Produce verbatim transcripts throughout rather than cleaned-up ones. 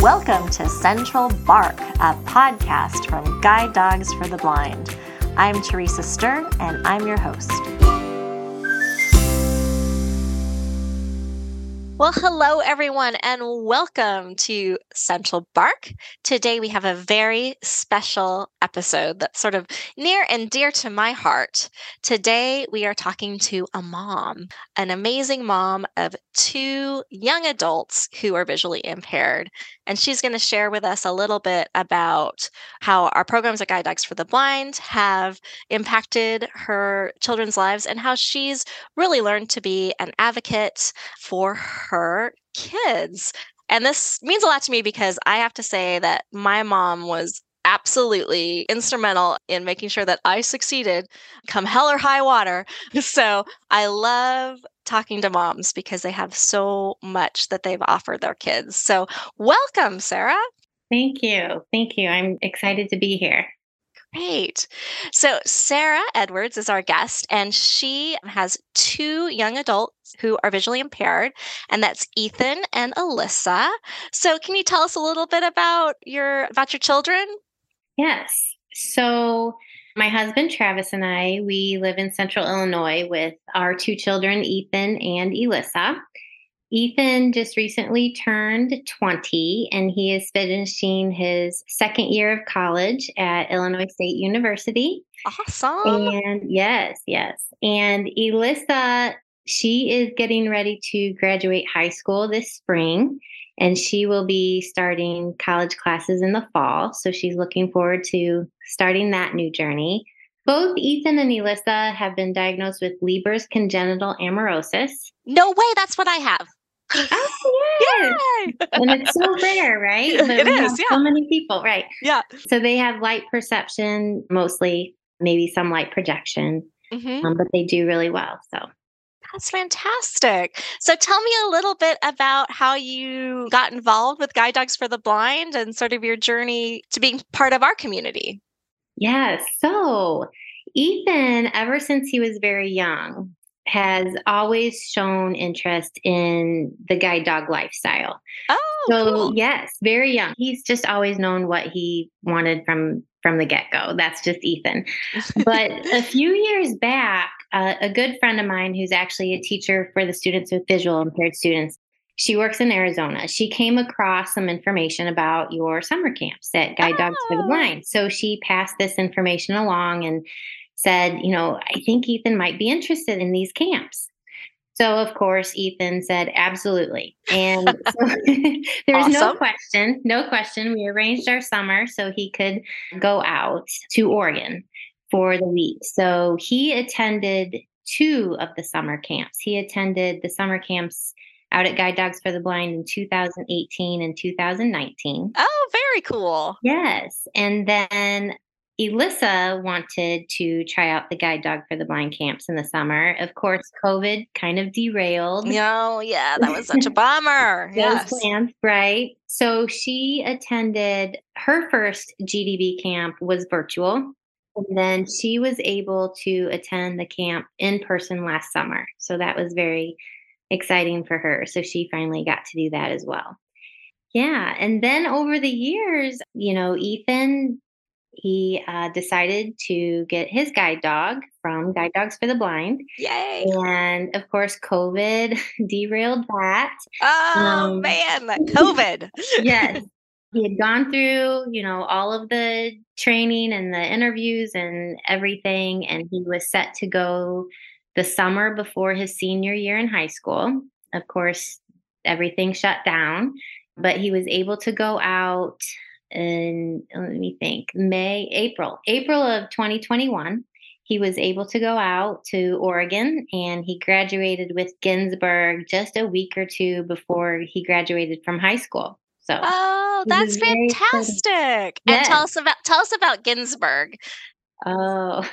Welcome to Central Bark, a podcast from Guide Dogs for the Blind. I'm Teresa Stern, and I'm your host. Well, hello, everyone, and welcome to Central Bark. Today, we have a very special episode that's sort of near and dear to my heart. Today, we are talking to a mom, an amazing mom of two young adults who are visually impaired. And she's going to share with us a little bit about how our programs at Guide Dogs for the Blind have impacted her children's lives and how she's really learned to be an advocate for her kids. And this means a lot to me because I have to say that my mom was absolutely instrumental in making sure that I succeeded come hell or high water. So I love talking to moms because they have so much that they've offered their kids. So welcome, Sarah. Thank you. Thank you. I'm excited to be here. Great. So Sarah Edwards is our guest, and she has two young adults who are visually impaired, and that's Ethan and Alyssa. So can you tell us a little bit about your about your children? Yes. So my husband, Travis, and I, we live in Central Illinois with our two children, Ethan and Alyssa. Ethan just recently turned twenty, and he is finishing his second year of college at Illinois State University. Awesome. And yes, yes. And Alyssa, she is getting ready to graduate high school this spring, and she will be starting college classes in the fall. So she's looking forward to starting that new journey. Both Ethan and Alyssa have been diagnosed with Leber's congenital amaurosis. No way, that's what I have. Oh, yes. Yay! And it's so rare, right? But It we is, have yeah. So many people, right? Yeah. So they have light perception, mostly, maybe some light projection, Mm-hmm. um, but they do really well. So That's fantastic. So tell me a little bit about how you got involved with Guide Dogs for the Blind and sort of your journey to being part of our community. yes. So Ethan, ever since he was very young, has always shown interest in the guide dog lifestyle. Oh, So cool. yes, very young. He's just always known what he wanted from from the get-go. That's just Ethan. But a few years back, uh, a good friend of mine who's actually a teacher for the students with visual impaired students, she works in Arizona. She came across some information about your summer camps at Guide Dogs for the Oh. Blind. So she passed this information along and said, you know, I think Ethan might be interested in these camps. So, of course, Ethan said, absolutely. And so there was no Awesome. question, no question. We arranged our summer so he could go out to Oregon for the week. So he attended two of the summer camps. He attended the summer camps out at Guide Dogs for the Blind in two thousand eighteen and two thousand nineteen. Oh, very cool. Yes. And then Alyssa wanted to try out the Guide Dog for the Blind camps in the summer. Of course, COVID kind of derailed No, yeah, that was such a bummer. those Yes. plans, right? So she attended her first G D B camp was virtual. And then she was able to attend the camp in person last summer. So that was very exciting for her. So she finally got to do that as well. Yeah. And then over the years, you know, Ethan, he uh, decided to get his guide dog from Guide Dogs for the Blind. Yay. And of course, COVID derailed that. Oh, Um, man, that COVID. Yes. He had gone through, you know, all of the training and the interviews and everything. And he was set to go the summer before his senior year in high school. Of course, everything shut down, but he was able to go out in, let me think, May, April, April of twenty twenty-one. He was able to go out to Oregon, and he graduated with Ginsburg just a week or two before he graduated from high school. So Oh, it that's was very exciting. fantastic. And tell Yes. us about tell us about Ginsburg. Oh,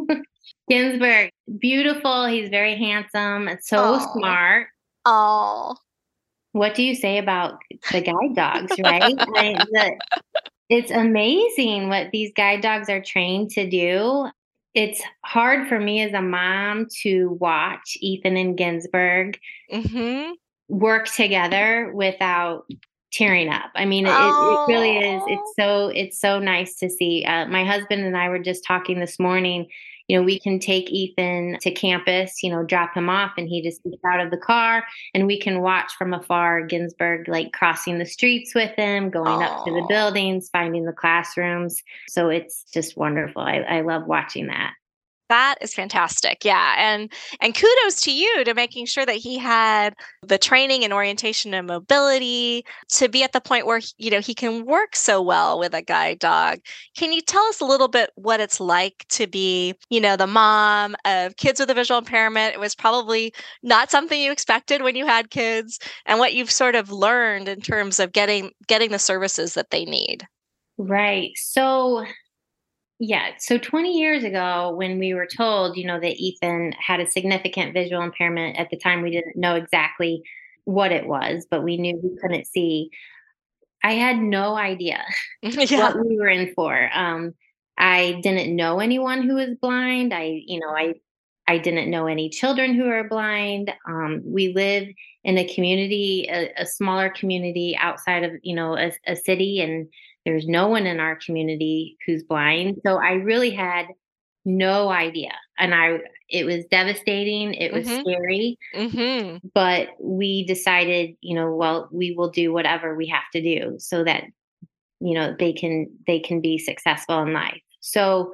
Ginsburg, beautiful. He's very handsome and so Oh. smart. Oh. What do you say about the guide dogs, right? I mean, the, it's amazing what these guide dogs are trained to do. It's hard for me as a mom to watch Ethan and Ginsburg Mhm. work together without tearing up. I mean, it it really is. It's Oh. so it's so nice to see. Uh, my husband and I were just talking this morning. You know, we can take Ethan to campus, you know, drop him off, and he just gets out of the car, and we can watch from afar Ginsburg like crossing the streets with him, going up to the Oh. buildings, finding the classrooms. So it's just wonderful. I, I love watching that. That is fantastic. Yeah, and and kudos to you to making sure that he had the training and orientation and mobility to be at the point where, he- you know, he can work so well with a guide dog. Can you tell us a little bit what it's like to be, you know, the mom of kids with a visual impairment? It was probably not something you expected when you had kids, and what you've sort of learned in terms of getting getting the services that they need. Right. So yeah. So twenty years ago, when we were told, you know, that Ethan had a significant visual impairment, at the time we didn't know exactly what it was, but we knew we couldn't see. I had no idea Yeah. what we were in for. Um, I didn't know anyone who was blind. I, you know, I I didn't know any children who are blind. Um, we live in a community, a, a smaller community outside of, you know, a, a city, and there's no one in our community who's blind. So I really had no idea, and I it was devastating. It was Mhm. scary, Mhm. but we decided, you know, well, we will do whatever we have to do so that you know they can they can be successful in life. So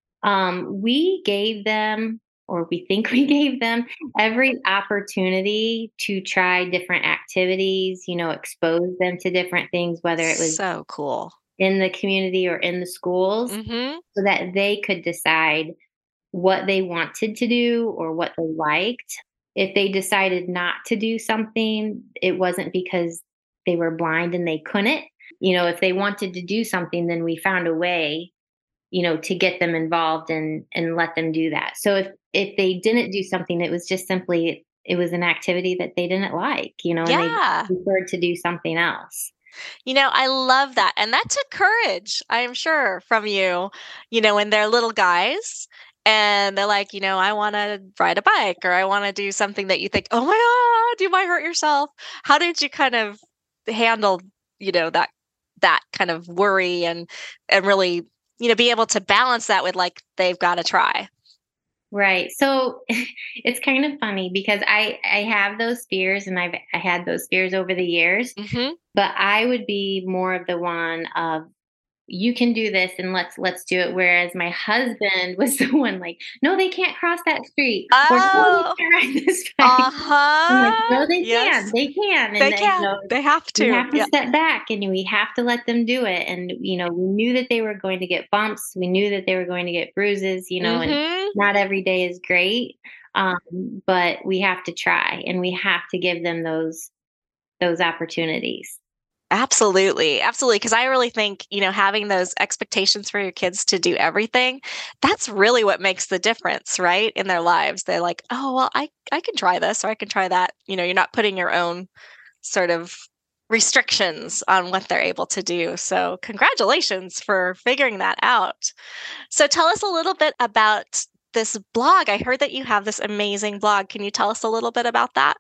um we gave them, or we think we gave them, every opportunity to try different activities, you know, expose them to different things, whether it was So cool. in the community or in the schools, Mhm. so that they could decide what they wanted to do or what they liked. If they decided not to do something, it wasn't because they were blind and they couldn't. You know, if they wanted to do something, then we found a way, you know, to get them involved and and let them do that. So if if they didn't do something, it was just simply it was an activity that they didn't like, you know, and they Yeah. preferred to do something else. You know, I love that, and that took courage, I am sure, from you, you know, when they're little guys and they're like, you know, "I wanna ride a bike," or, "I wanna do something," that you think, "Oh my god, you might hurt yourself." How did you kind of handle, you know, that that kind of worry and and really, you know, be able to balance that with, like, they've gotta try? Right. So it's kind of funny because I I have those fears, and I've I had those fears over the years, Mhm. but I would be more of the one of, you can do this and let's let's do it, whereas my husband was the one like, no, they can't cross that street, or no, they Oh, can't ride this bike. I'm like, uh-huh. no, they can, Yes, they can. they And then, you can. know, They have we to. have to Yeah. step back and we have to let them do it. And, you know, we knew that they were going to get bumps. We knew that they were going to get bruises, you know, and Mhm. not every day is great. Um, but we have to try, and we have to give them those those opportunities. Absolutely, absolutely. Because I really think, you know, having those expectations for your kids to do everything, that's really what makes the difference, right, in their lives. They're like, "Oh, well, I I can try this or I can try that." You know, you're not putting your own sort of restrictions on what they're able to do. So, congratulations for figuring that out. So, tell us a little bit about this blog. I heard that you have this amazing blog. Can you tell us a little bit about that?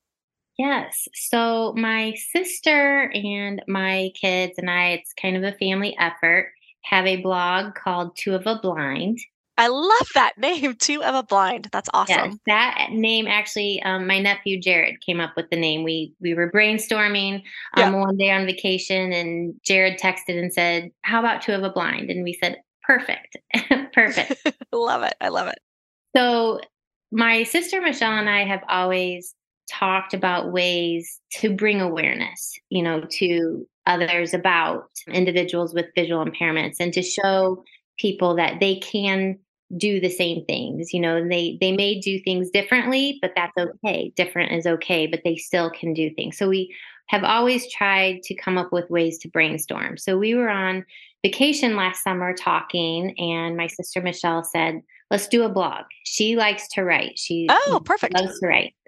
Yes. So my sister and my kids and I, it's kind of a family effort, have a blog called Two of a Blind. I love that name, Two of a Blind. That's Yes, awesome. that name actually, um, my nephew Jared came up with the name. We we were brainstorming Yeah. um, one day on vacation, and Jared texted and said, "How about Two of a Blind?" And we said, "Perfect, perfect." Love it. I love it. So my sister Michelle and I have always talked about ways to bring awareness, you know, to others about individuals with visual impairments, and to show people that they can do the same things. You know, they they may do things differently, but that's okay. Different is okay, but they still can do things. So we have always tried to come up with ways to brainstorm. So we were on vacation last summer talking, and my sister Michelle said, let's do a blog. She likes to write. She Oh, perfect. loves to write.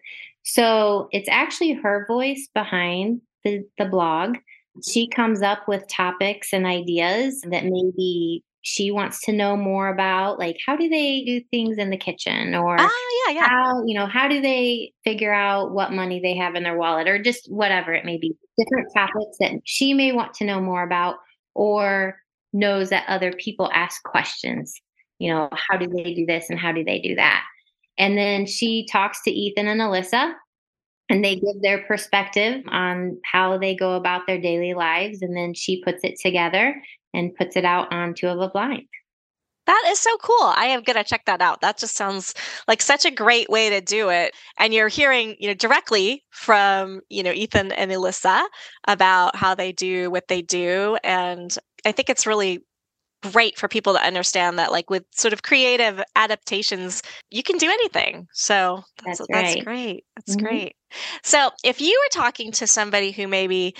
So it's actually her voice behind the, the blog. She comes up with topics and ideas that may be she wants to know more about, like, how do they do things in the kitchen, or Ah, yeah, yeah. how, you know, how do they figure out what money they have in their wallet, or just whatever it may be. Different topics that she may want to know more about, or knows that other people ask questions. You know, how do they do this and how do they do that? And then she talks to Ethan and Alyssa, and they give their perspective on how they go about their daily lives. And then she puts it together and puts it out on Two of a Blind. That is so cool. I am gonna check that out. That just sounds like such a great way to do it. And you're hearing, you know, directly from, you know, Ethan and Alyssa about how they do what they do. And I think it's really great for people to understand that, like, with sort of creative adaptations, you can do anything. So that's That's that's right. great. That's Mhm. great. So if you were talking to somebody who maybe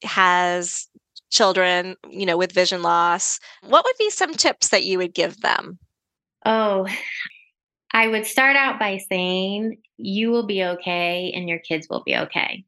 has children, you know, with vision loss, what would be some tips that you would give them? Oh, I would start out by saying, you will be okay and your kids will be okay.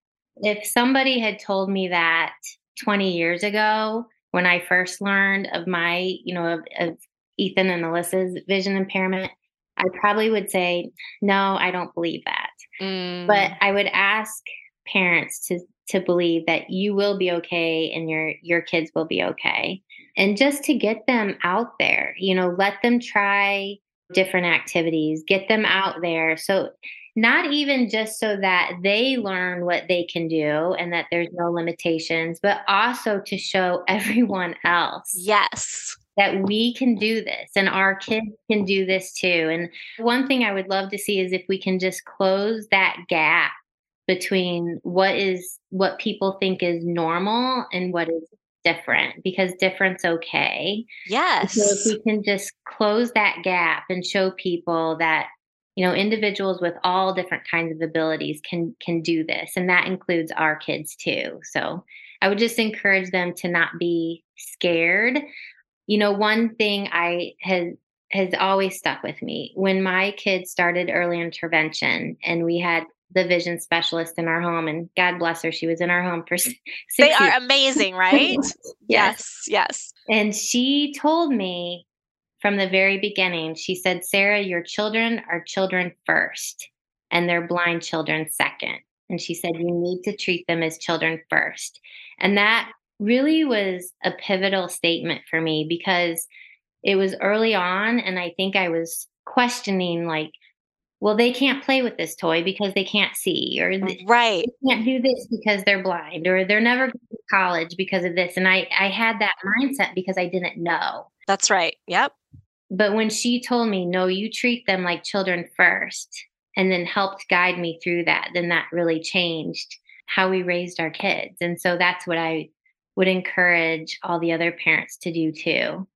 If somebody had told me that twenty years ago, when I first learned of my, you know, of, of Ethan and Alyssa's vision impairment, I probably would say, no, I don't believe that. But Mm, I would ask parents to to believe that you will be okay and your your kids will be okay. And just to get them out there, you know, let them try different activities, get them out there. So not even just so that they learn what they can do and that there's no limitations, but also to show everyone else yes. that we can do this and our kids can do this too. And one thing I would love to see is if we can just close that gap between what is what people think is normal and what is different, because different's okay. And so if Yes. we can just close that gap and show people that, you know, individuals with all different kinds of abilities can can do this, and that includes our kids too. So I would just encourage them to not be scared. You know, one thing I has has always stuck with me, when my kids started early intervention and we had the vision specialist in our home, and God bless her, she was in our home for s- They six years. are amazing, right? Yes. Yes, yes. And she told me from the very beginning, she said, Sarah, your children are children first, and they're blind children second. And she said, you need to treat them as children first. And that really was a pivotal statement for me, because it was early on. And I think I was questioning, like, well, they can't play with this toy because they can't see, or th- Right. they can't do this because they're blind, or they're never going to college because of this. And I, I had that mindset because I didn't know. That's right. Yep. But when she told me, no, you treat them like children first, and then helped guide me through that, then that really changed how we raised our kids. And so that's what I would encourage all the other parents to do too.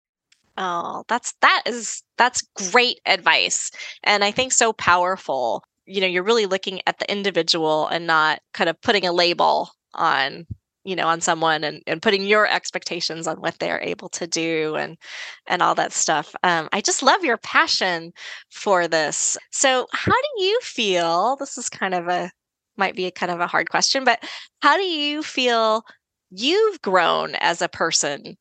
Oh, that's that is that's great advice, and I think so powerful. You know, you're really looking at the individual and not kind of putting a label on, you know, on someone, and, and putting your expectations on what they're able to do, and and all that stuff. Um, I just love your passion for this. So, how do you feel? This is kind of a might be a kind of a hard question, but how do you feel you've grown as a person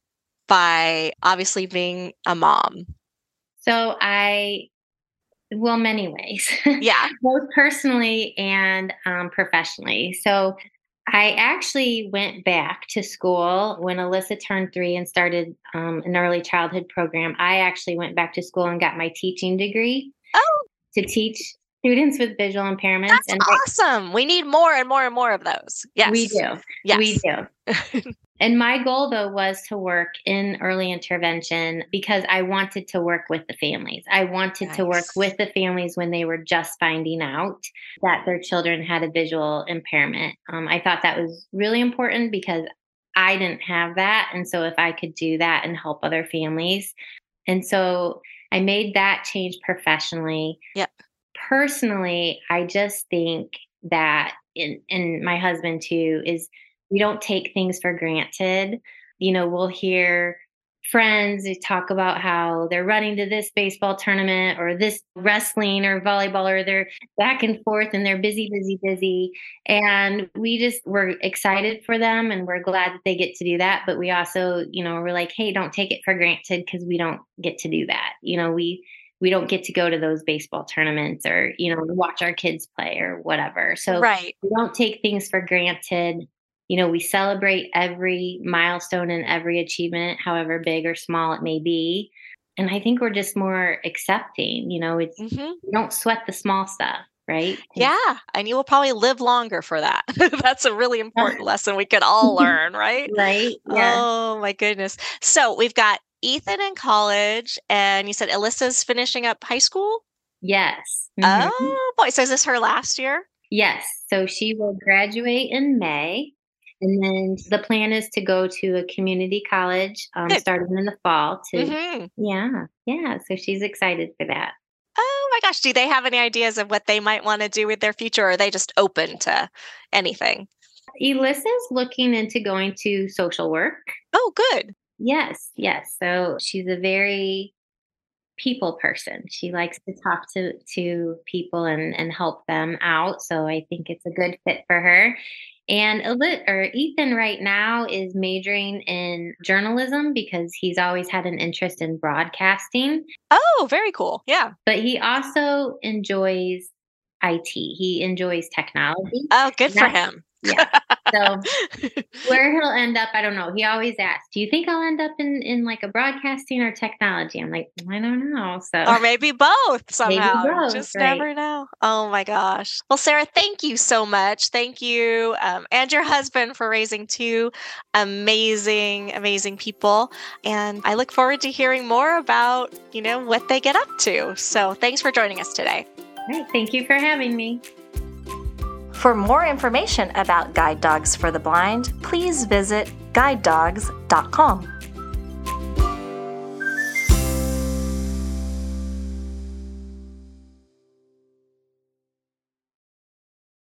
by obviously being a mom? So I, well, many ways, Yeah. both personally and um, professionally. So I actually went back to school when Alyssa turned three and started um, an early childhood program. I actually went back to school and got my teaching degree Oh, to teach students with visual impairments. that's And I, awesome. We need more and more and more of those. we Yes. do, we Yes. do. And my goal, though, was to work in early intervention because I wanted to work with the families. I wanted to work Nice. with the families when they were just finding out that their children had a visual impairment. Um, I thought that was really important because I didn't have that. And so if I could do that and help other families. And so I made that change professionally. Yep. Personally, I just think that, in, and my husband too, is we don't take things for granted. You know, we'll hear friends who talk about how they're running to this baseball tournament or this wrestling or volleyball, or they're back and forth and they're busy, busy, busy. And we just, we're excited for them and we're glad that they get to do that. But we also, you know, we're like, hey, don't take it for granted because we don't get to do that. You know, we, we don't get to go to those baseball tournaments or, you know, watch our kids play or whatever. So Right. we don't take things for granted. You know, we celebrate every milestone and every achievement, however big or small it may be. And I think we're just more accepting, you know, it's, hmm we don't sweat the small stuff, right? 'Cause- Yeah. And you will probably live longer for that. That's a really important lesson we could all learn, right? Right. Yeah. Oh my goodness. So we've got Ethan in college, and you said Alyssa's finishing up high school? Yes. Mhm. Oh boy. So is this her last year? Yes. So she will graduate in May. And then the plan is to go to a community college um, Good. starting in the fall to, hmm yeah, yeah. So she's excited for that. Oh my gosh. Do they have any ideas of what they might want to do with their future? Or are they just open to anything? Elyssa's looking into going to social work. Oh, good. Yes, yes. So she's a very people person. She likes to talk to to people and and help them out. So I think it's a good fit for her. And Eli- or Ethan right now is majoring in journalism because he's always had an interest in broadcasting, Oh, very cool. Yeah. but he also enjoys I T. He enjoys technology. Oh, good for That's, him. yeah. So where he'll end up, I don't know. He always asks, "Do you think I'll end up in in like a broadcasting or technology?" I'm like, "I don't know." So Or maybe both maybe somehow. You both, just right? never know. Oh my gosh. Well, Sarah, thank you so much. Thank you, um, and your husband for raising two amazing, amazing people. And I look forward to hearing more about, you know, what they get up to. So thanks for joining us today. Right. Thank you for having me. For more information about Guide Dogs for the Blind, please visit guide dogs dot com.